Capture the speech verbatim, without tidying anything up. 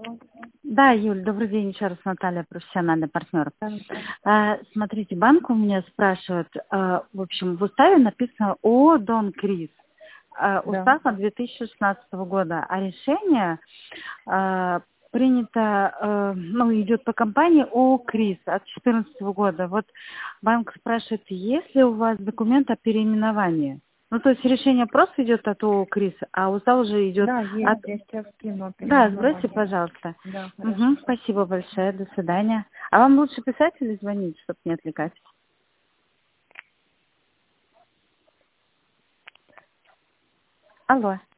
Да, Юль, добрый день еще раз, Наталья, профессиональный партнер. Да. А, смотрите, банк у меня спрашивает, а, в общем, в уставе написано о Дон Крис. А, Да. устав от две тысячи шестнадцатого года, а решение а, принято, а, ну, идет по компании о Крис от две тысячи четырнадцатого года. Вот банк спрашивает, есть ли у вас документ о переименовании? Ну, то есть решение просто идет от ООО Крис, а устав уже идет Да, от... есть, я сейчас скину Да, сбросьте, переименование. пожалуйста. Да, хорошо. Угу, спасибо большое, до свидания. А вам лучше писать или звонить, чтобы не отвлекать? Алло.